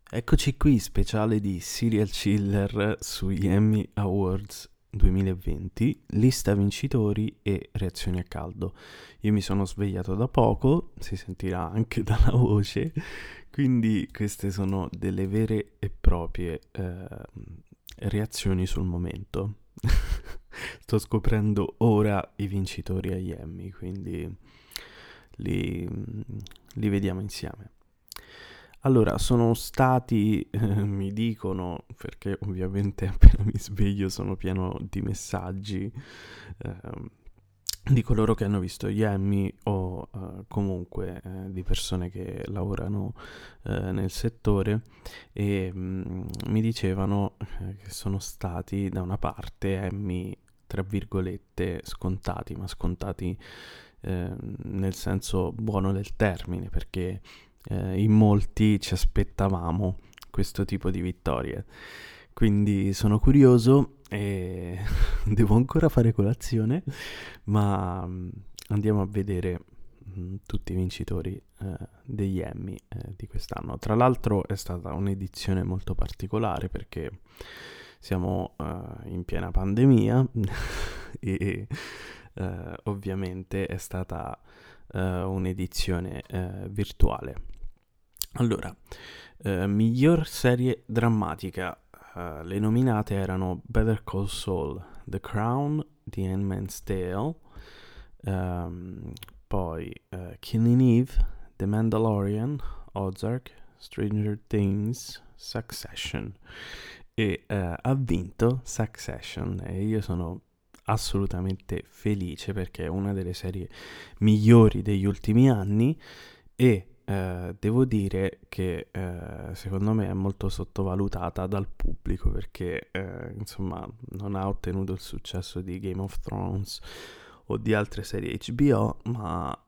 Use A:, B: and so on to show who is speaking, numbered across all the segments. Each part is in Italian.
A: Eccoci qui, speciale di Serial Chiller sugli Emmy Awards 2020, lista vincitori e reazioni a caldo. Io mi sono svegliato da poco, si sentirà anche dalla voce, quindi queste sono delle vere e proprie reazioni sul momento. Sto scoprendo ora i vincitori agli Emmy, quindi li, li vediamo insieme. Allora, sono stati, mi dicono, perché ovviamente appena mi sveglio sono pieno di messaggi ehm, di coloro che hanno visto gli Emmy o comunque di persone che lavorano nel settore e mi dicevano che sono stati da una parte Emmy tra virgolette scontati, ma scontati nel senso buono del termine, perché in molti ci aspettavamo questo tipo di vittorie. Quindi sono curioso e devo ancora fare colazione, ma andiamo a vedere tutti i vincitori degli Emmy di quest'anno. Tra l'altro è stata un'edizione molto particolare perché siamo in piena pandemia e ovviamente è stata un'edizione virtuale. Allora, miglior serie drammatica. Le nominate erano Better Call Saul, The Crown, The Handmaid's Tale, poi Killing Eve, The Mandalorian, Ozark, Stranger Things, Succession. E ha vinto Succession e io sono assolutamente felice perché è una delle serie migliori degli ultimi anni e devo dire che secondo me è molto sottovalutata dal pubblico perché insomma non ha ottenuto il successo di Game of Thrones o di altre serie HBO, ma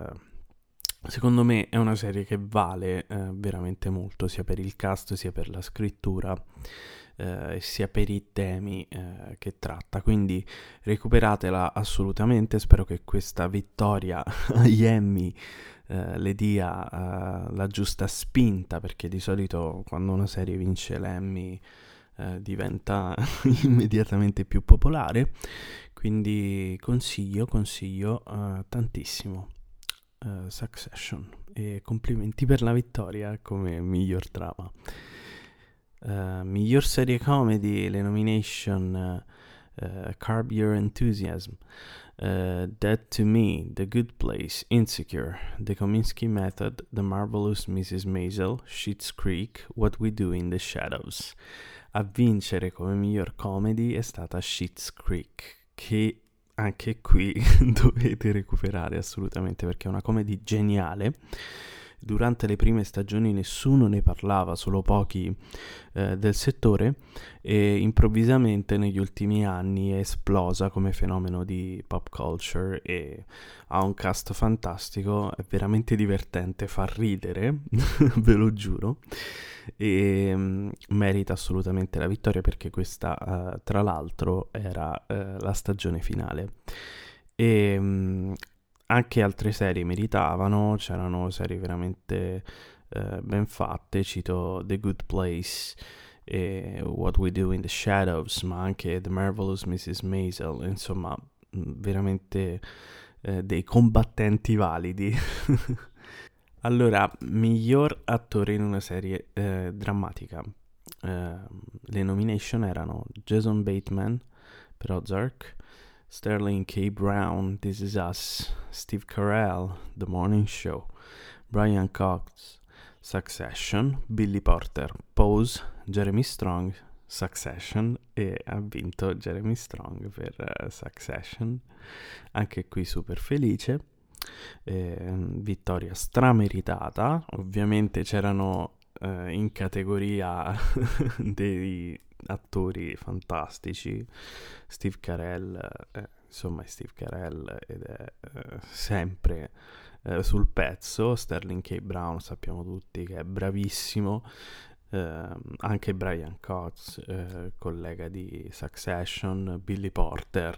A: secondo me è una serie che vale veramente molto sia per il cast sia per la scrittura sia per i temi che tratta, quindi recuperatela assolutamente. Spero che questa vittoria agli Emmy le dia la giusta spinta, perché di solito quando una serie vince l'Emmy diventa immediatamente più popolare, quindi consiglio tantissimo Succession e complimenti per la vittoria come miglior drama. Miglior serie comedy, le nomination Curb Your Enthusiasm, Dead to Me, The Good Place, Insecure, The Kominsky Method, The Marvelous Mrs. Maisel, Schitt's Creek, What We Do in the Shadows. A vincere come miglior comedy è stata Schitt's Creek, che anche qui dovete recuperare assolutamente perché è una comedy geniale. Durante le prime stagioni nessuno ne parlava, solo pochi del settore, e improvvisamente negli ultimi anni è esplosa come fenomeno di pop culture e ha un cast fantastico, è veramente divertente, fa ridere, ve lo giuro, e merita assolutamente la vittoria perché questa tra l'altro era la stagione finale. E anche altre serie meritavano, c'erano serie veramente ben fatte, cito The Good Place e What We Do in the Shadows, ma anche The Marvelous Mrs. Maisel, insomma veramente dei combattenti validi. Allora, miglior attore in una serie drammatica. Le nomination erano Jason Bateman per Ozark, Sterling K. Brown, This Is Us, Steve Carell, The Morning Show, Brian Cox, Succession, Billy Porter, Pose, Jeremy Strong, Succession, e ha vinto Jeremy Strong per Succession. Anche qui super felice. Vittoria strameritata. Ovviamente c'erano in categoria dei attori fantastici. Steve Carell, insomma è Steve Carell ed è sempre sul pezzo. Sterling K. Brown sappiamo tutti che è bravissimo. Anche Brian Cox, collega di Succession, Billy Porter,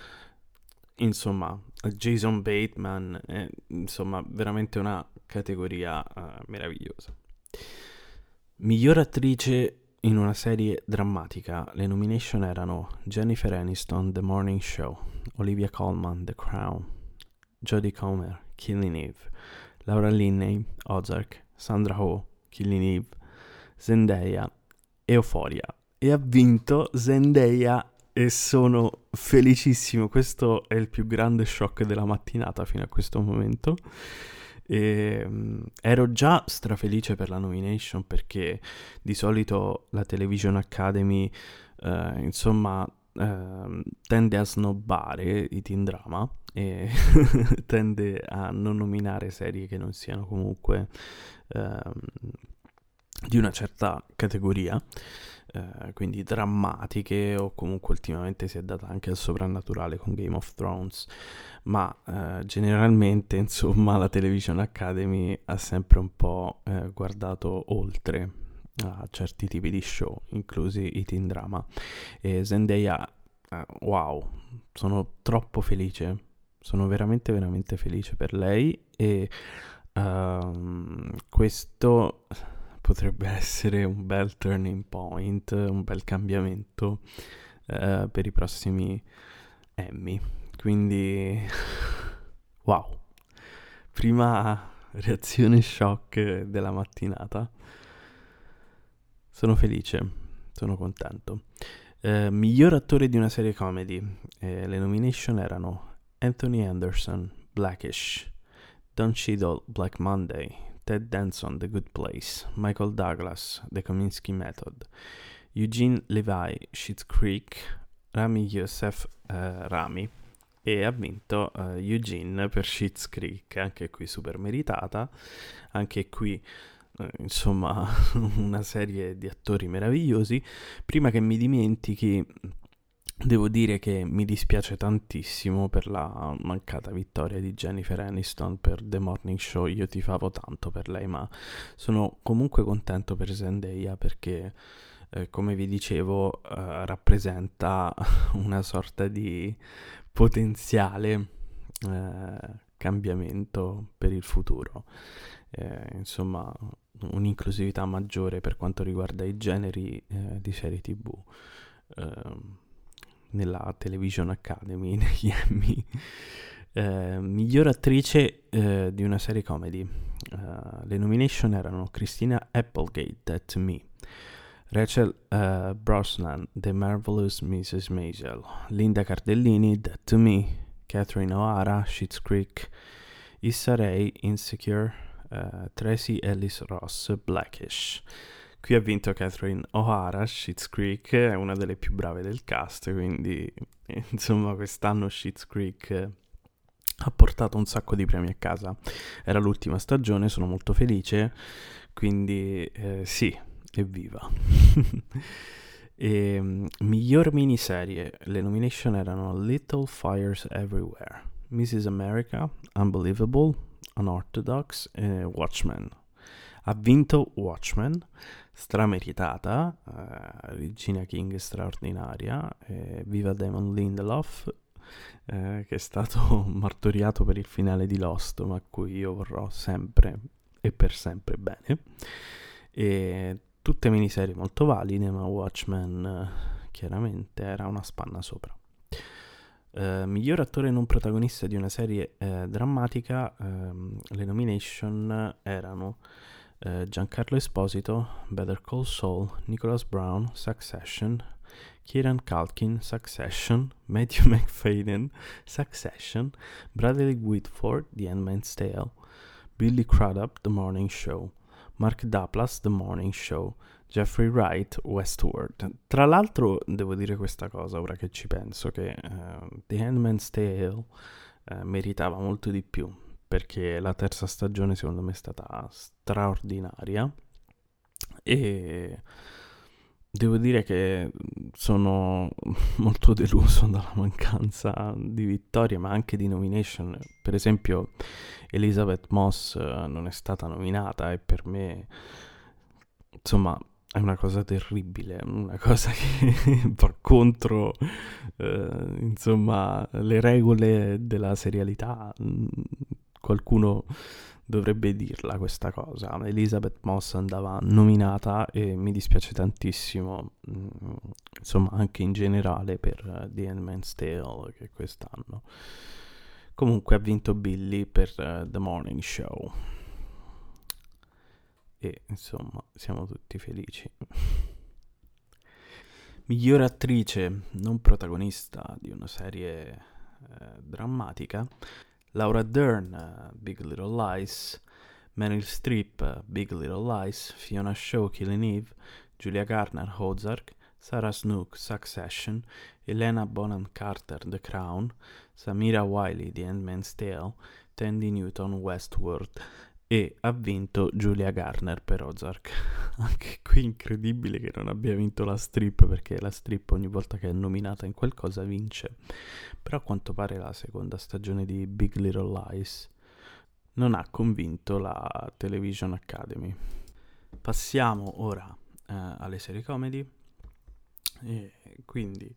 A: insomma Jason Bateman, insomma veramente una categoria meravigliosa. Miglior attrice in una serie drammatica. Le nomination erano Jennifer Aniston, The Morning Show, Olivia Colman, The Crown, Jodie Comer, Killing Eve, Laura Linney, Ozark, Sandra Oh, Killing Eve, Zendaya, Euphoria. E ha vinto Zendaya e sono felicissimo. Questo è il più grande shock della mattinata fino a questo momento. Ero già strafelice per la nomination perché di solito la Television Academy tende a snobbare i teen drama e tende a non nominare serie che non siano comunque di una certa categoria, quindi drammatiche, o comunque ultimamente si è data anche al soprannaturale con Game of Thrones, ma generalmente insomma la Television Academy ha sempre un po' guardato oltre a certi tipi di show, inclusi i teen drama. E Zendaya, wow, sono troppo felice, sono veramente veramente felice per lei e questo potrebbe essere un bel turning point, un bel cambiamento per i prossimi Emmy. Quindi, wow, prima reazione shock della mattinata. Sono felice, sono contento. Miglior attore di una serie comedy. Le nomination erano Anthony Anderson, Blackish, Don Cheadle, Black Monday, Ted Danson, The Good Place, Michael Douglas, The Kominsky Method, Eugene Levi, Schitt's Creek, Rami Youssef, Rami, e ha vinto Eugene per Schitt's Creek, anche qui super meritata, anche qui insomma una serie di attori meravigliosi. Prima che mi dimentichi, devo dire che mi dispiace tantissimo per la mancata vittoria di Jennifer Aniston per The Morning Show. Io tifavo tanto per lei, ma sono comunque contento per Zendaya perché, come vi dicevo, rappresenta una sorta di potenziale cambiamento per il futuro. Insomma, un'inclusività maggiore per quanto riguarda i generi di serie TV nella Television Academy, negli Emmy. Miglior attrice di una serie comedy. Le nomination erano Christina Applegate, Dead to Me, Rachel Brosnan, The Marvelous Mrs. Maisel, Linda Cardellini, Dead to Me, Catherine O'Hara, Schitt's Creek, Issa Rae, Insecure, Tracy Ellis Ross, Blackish. Qui ha vinto Catherine O'Hara, Schitt's Creek, è una delle più brave del cast, quindi insomma quest'anno Schitt's Creek ha portato un sacco di premi a casa. Era l'ultima stagione, sono molto felice, quindi sì, evviva. Miglior miniserie. Le nomination erano Little Fires Everywhere, Mrs. America, Unbelievable, Unorthodox e Watchmen. Ha vinto Watchmen, strameritata, Regina King straordinaria, viva Damon Lindelof, che è stato martoriato per il finale di Lost, ma a cui io vorrò sempre e per sempre bene. E tutte miniserie molto valide, ma Watchmen chiaramente era una spanna sopra. Miglior attore non protagonista di una serie drammatica. Le nomination erano Giancarlo Esposito, Better Call Saul, Nicholas Brown, Succession, Kieran Culkin, Succession, Matthew McFadden, Succession, Bradley Whitford, The Handmaid's Tale, Billy Crudup, The Morning Show, Mark Duplass, The Morning Show, Jeffrey Wright, Westworld. Tra l'altro devo dire questa cosa, ora che ci penso, che The Handmaid's Tale meritava molto di più, perché la terza stagione secondo me è stata straordinaria e devo dire che sono molto deluso dalla mancanza di vittorie, ma anche di nomination. Per esempio Elizabeth Moss non è stata nominata e per me insomma è una cosa terribile, una cosa che va contro insomma le regole della serialità. Qualcuno dovrebbe dirla questa cosa. Elizabeth Moss andava nominata e mi dispiace tantissimo, insomma, anche in generale per The Handmaid's Tale, che quest'anno. Comunque ha vinto Billy per The Morning Show. E insomma, siamo tutti felici. Miglior attrice non protagonista di una serie drammatica: Laura Dern, Big Little Lies; Meryl Streep, Big Little Lies; Fiona Shaw, Killing Eve; Julia Garner, Ozark; Sarah Snook, Succession; Helena Bonham Carter, The Crown; Samira Wiley, The Handmaid's Tale; Tandy Newton, Westworld. E ha vinto Julia Garner per Ozark. Anche qui incredibile che non abbia vinto la Strip, perché la Strip ogni volta che è nominata in qualcosa vince. Però a quanto pare la seconda stagione di Big Little Lies non ha convinto la Television Academy. Passiamo ora alle serie comedy. E quindi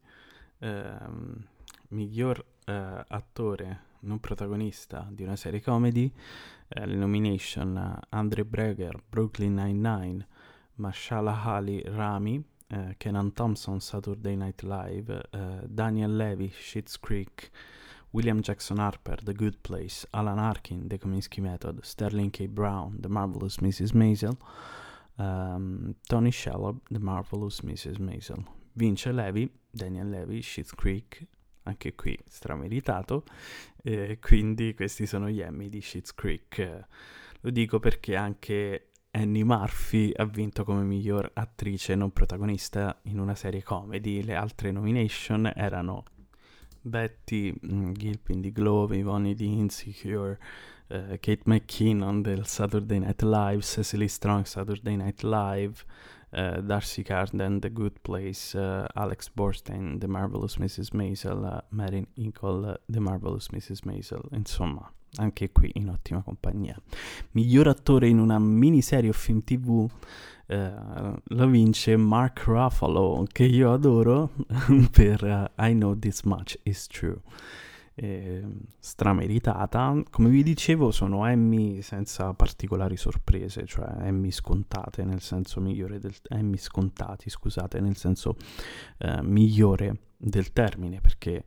A: miglior attore non protagonista di una serie comedy, le nomination: Andre Braugher, Brooklyn Nine-Nine; Mahershala Ali, Rami; Kenan Thompson, Saturday Night Live; Daniel Levy, Schitt's Creek; William Jackson Harper, The Good Place; Alan Arkin, The Kominsky Method; Sterling K. Brown, The Marvelous Mrs. Maisel; Tony Shalhoub, The Marvelous Mrs. Maisel. Vince Levy, Daniel Levy, Schitt's Creek, anche qui strameritato, quindi questi sono gli Emmy di Schitt's Creek. Lo dico perché anche Annie Murphy ha vinto come miglior attrice non protagonista in una serie comedy. Le altre nomination erano Betty Gilpin di Glow, Yvonne di Insecure, Kate McKinnon del Saturday Night Live, Cecily Strong, Saturday Night Live, Darcy Carden, The Good Place, Alex Borstein, The Marvelous Mrs. Maisel, Mary Hinkle, The Marvelous Mrs. Maisel. Insomma, anche qui in ottima compagnia. Miglior attore in una miniserie o film TV lo vince Mark Ruffalo, che io adoro, per I Know This Much Is True. Strameritata. Come vi dicevo, sono Emmy senza particolari sorprese, cioè Emmy scontate nel senso migliore del Emmy scontati, scusate, nel senso migliore del termine, perché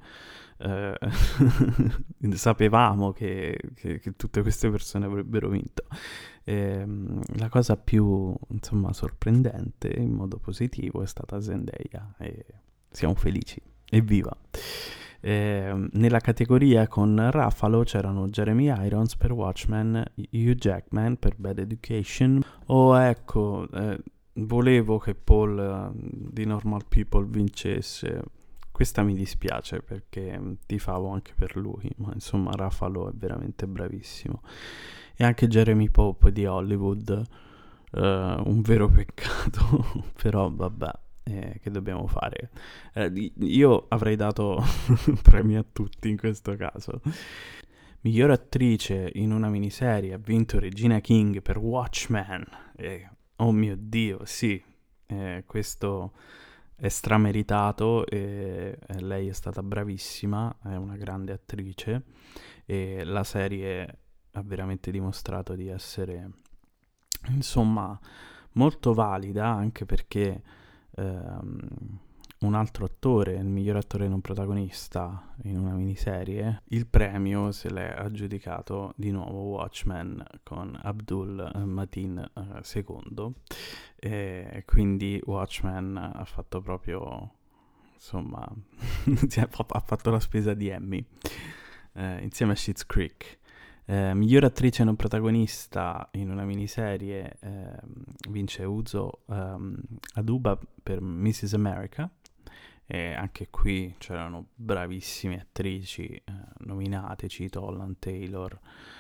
A: sapevamo che tutte queste persone avrebbero vinto. La cosa più, insomma, sorprendente in modo positivo è stata Zendaya, e siamo felici. Evviva! Nella categoria con Ruffalo c'erano Jeremy Irons per Watchmen, Hugh Jackman per Bad Education. Ecco, volevo che Paul di Normal People vincesse. Questa mi dispiace perché tifavo anche per lui, ma insomma Ruffalo è veramente bravissimo. E anche Jeremy Pope di Hollywood, un vero peccato, però vabbè. Che dobbiamo fare? Io avrei dato premi a tutti in questo caso. Miglior attrice in una miniserie ha vinto Regina King per Watchmen. Oh mio Dio, sì, questo è strameritato, e lei è stata bravissima, è una grande attrice, e la serie ha veramente dimostrato di essere, insomma, molto valida, anche perché un altro attore, il miglior attore non protagonista in una miniserie, il premio se l'è aggiudicato di nuovo Watchmen con Abdul Mateen II, e quindi Watchmen ha fatto proprio, insomma, ha fatto la spesa di Emmy insieme a Schitt's Creek. Miglior attrice non protagonista in una miniserie vince Uzo Aduba per Mrs. America, e anche qui c'erano bravissime attrici nominate: cito Holland Taylor,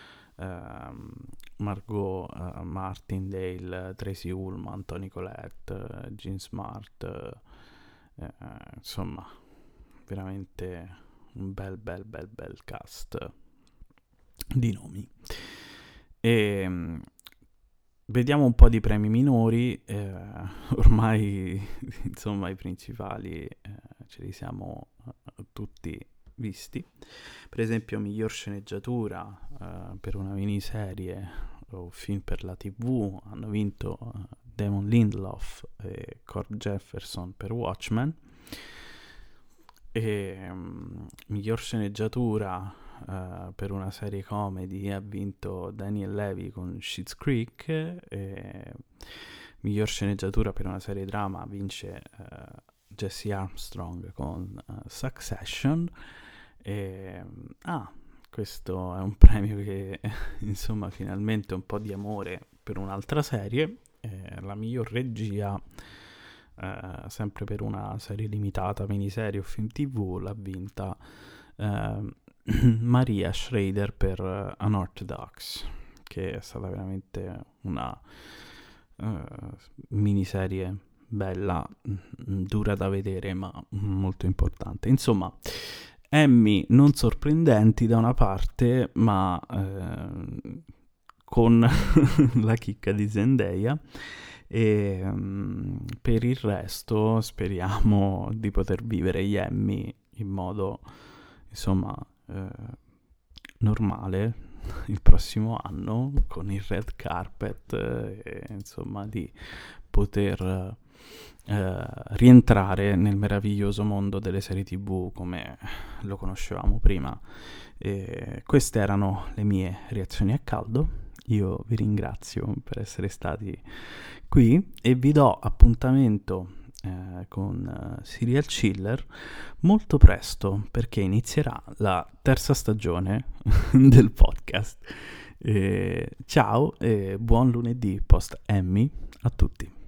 A: Margot Martindale, Tracy Ullman, Toni Collette, Jean Smart, insomma veramente un bel cast di nomi. E vediamo un po' di premi minori. Ormai insomma i principali ce li siamo tutti visti. Per esempio miglior sceneggiatura per una miniserie o film per la TV. Hanno vinto Damon Lindelof e Cord Jefferson per Watchmen. E miglior sceneggiatura per una serie comedy ha vinto Daniel Levy con Schitt's Creek, e miglior sceneggiatura per una serie drama vince Jesse Armstrong con Succession. Questo è un premio che insomma finalmente un po' di amore per un'altra serie. La miglior regia sempre per una serie limitata, miniserie o film TV, l'ha vinta Maria Schrader per Unorthodox, che è stata veramente una miniserie bella, dura da vedere ma molto importante. Insomma, Emmy non sorprendenti da una parte, ma con la chicca di Zendaya. E per il resto speriamo di poter vivere gli Emmy in modo insomma normale il prossimo anno, con il red carpet, e insomma di poter rientrare nel meraviglioso mondo delle serie TV come lo conoscevamo prima. Queste erano le mie reazioni a caldo. Io vi ringrazio per essere stati qui e vi do appuntamento con Serial Chiller molto presto, perché inizierà la terza stagione del podcast. Ciao e buon lunedì post Emmy a tutti.